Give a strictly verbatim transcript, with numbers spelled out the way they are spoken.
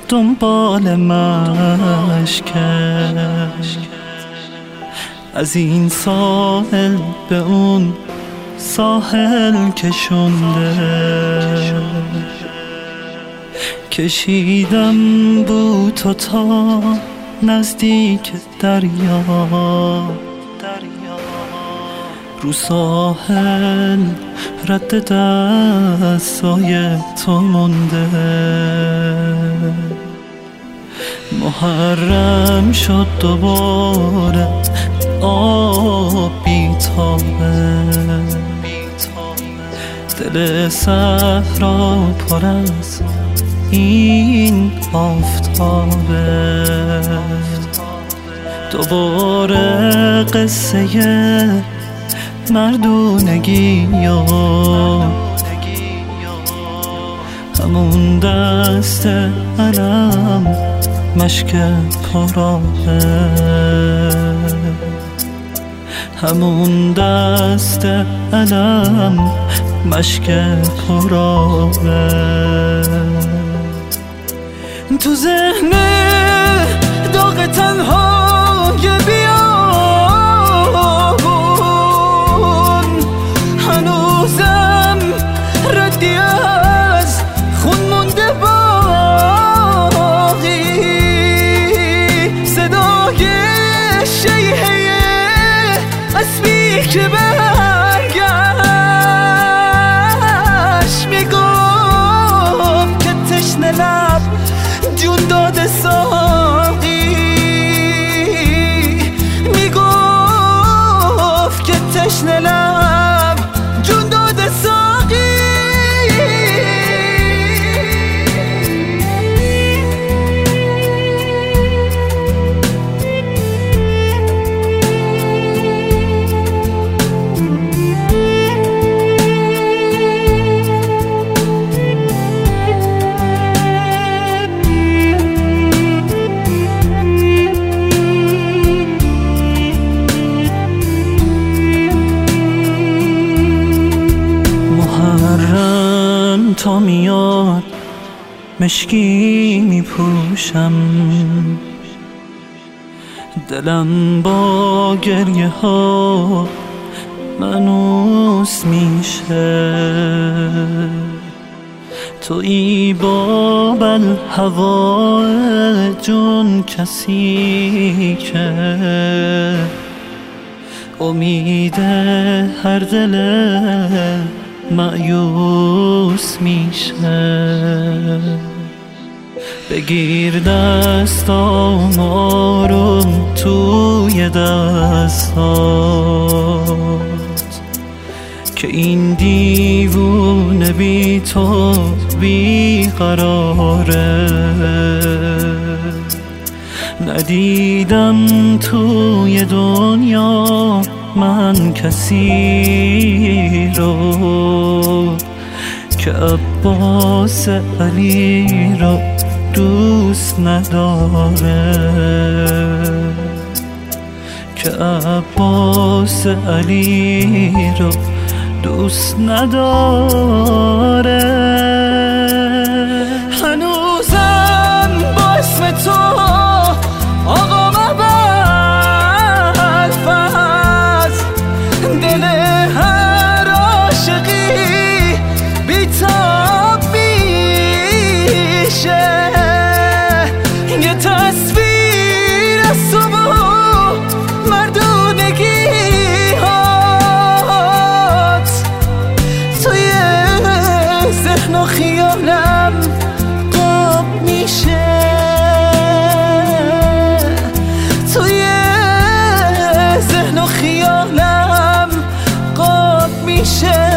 دنبال مشکت، از این ساحل به اون ساحل کشونده، کشیدم بو تو تا نزدیک دریا، رو ساحل رد دستای تو مونده، محرم شد دوباره آب بیتابه، دل صحرا پر از این آفتابه، دوباره قصه مردونگی یا همون دست علم مشک پرابه، همون دست علم مشک پرابه، تو ذهن داغ تنهای بیابون هنوزم ردی از خون مونده باقی، صدای شیهه اسبی که برگشت، میگم که تشنه لب جون داده ساقی، میگفت که تشنه لب جون داده ساقی. تا میاد مشکی میپوشم، دلم با گریه ها منوس میشه، تویی باب الهوا جون کسی که امید هر دل مایوس میشه، بگیر دستام آروم توی دستات که این دیوونه بی تو بی قراره، ندیدم توی دنیا من کسی رو که عباس علی رو دوست نداره، که عباس علی رو دوست نداره. هنوزم با اسم تو آقا مبلفز، دل هر عاشقی بیتاب میشه، یه تصویر از تو و مردونگی هات توی ذهن و خیالم قاب میشه، توی ذهن و خیالم قاب میشه.